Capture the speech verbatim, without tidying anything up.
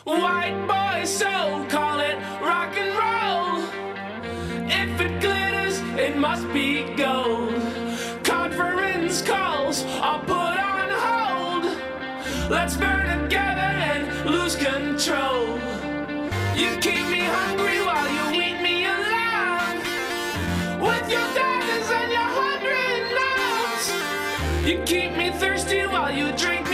White boy soul, call it rock and roll. If it glitters, it must be gold. Conference calls are put on hold. Let's burn together and lose control. You keep me hungry while you eat me alive. With your daggers and your hundred knives. You keep me thirsty while you drink